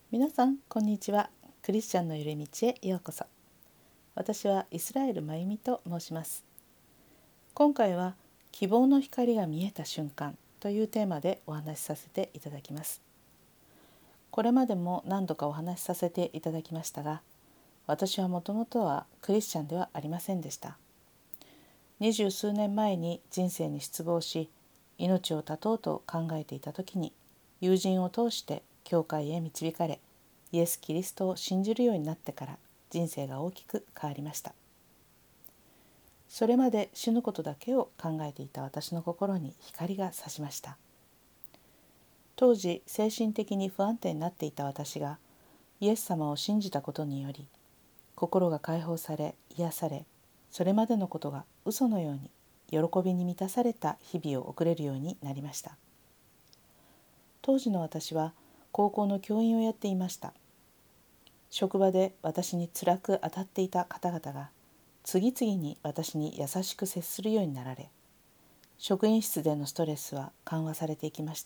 皆さんこんにちは。クリスチャンのゆる道へようこそ。私はイスラエルまゆみと申します。今回は希望の光が見えた瞬間というテーマでお話しさせていただきます。これまでも何度かお話しさせていただきましたが、私はもともとはクリスチャンではありませんでした。20数年前に人生に失望し、命を絶とうと考えていた時に、友人を通して教会へ導かれ、イエス・キリストを信じるようになってから人生が大きく変わりました。それまで死ぬことだけを考えていた私の心に光が差しました。当時精神的に不安定になっていた私がイエス様を信じたことにより、心が解放され癒され、それまでのことが嘘のように喜びに満たされた日々を送れるようになりました。当時の私は高校の教員をやっていました。職場で私に辛く当たっていた方々が次々に私に優しく接するようになられ、職員室でのストレスは緩和されていきました。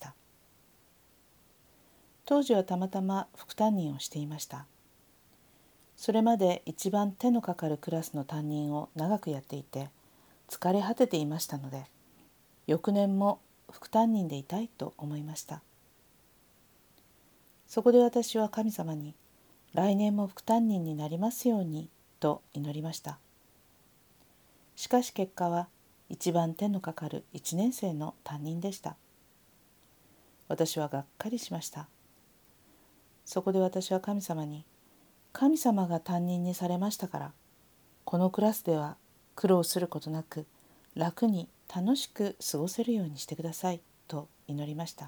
当時はたまたま副担任をしていました。それまで一番手のかかるクラスの担任を長くやっていて疲れ果てていましたので、翌年も副担任でいたいと思いました。そこで私は神様に来年も副担任になりますようにと祈りました。しかし結果は一番手のかかる1年生の担任でした。私はがっかりしました。そこで私は神様に、神様が担任にされましたから、このクラスでは苦労することなく楽に楽しく過ごせるようにしてくださいと祈りました。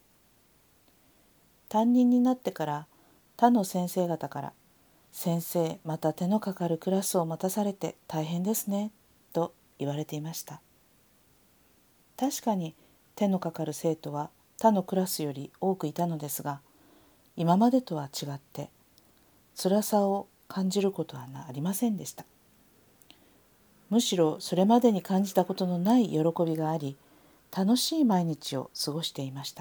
担任になってから他の先生方から、先生また手のかかるクラスを待たされて大変ですねと言われていました。確かに手のかかる生徒は他のクラスより多くいたのですが、今までとは違って辛さを感じることはありませんでした。むしろそれまでに感じたことのない喜びがあり、楽しい毎日を過ごしていました。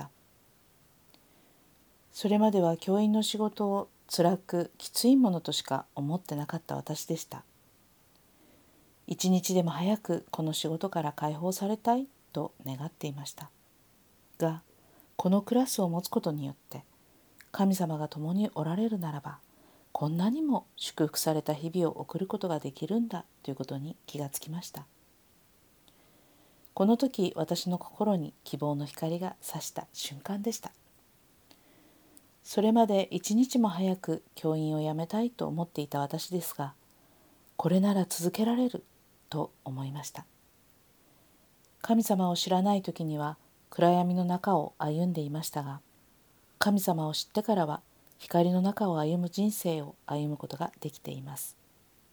それまでは教員の仕事を辛くきついものとしか思ってなかった私でした。一日でも早くこの仕事から解放されたいと願っていました。が、このクラスを持つことによって神様が共におられるならば、こんなにも祝福された日々を送ることができるんだということに気がつきました。この時私の心に希望の光が差した瞬間でした。それまで一日も早く教員を辞めたいと思っていた私ですが、これなら続けられると思いました。神様を知らない時には暗闇の中を歩んでいましたが、神様を知ってからは光の中を歩む人生を歩むことができています。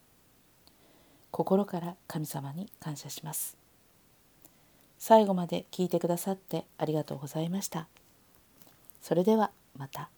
心から神様に感謝します。最後まで聞いてくださってありがとうございました。それではまた。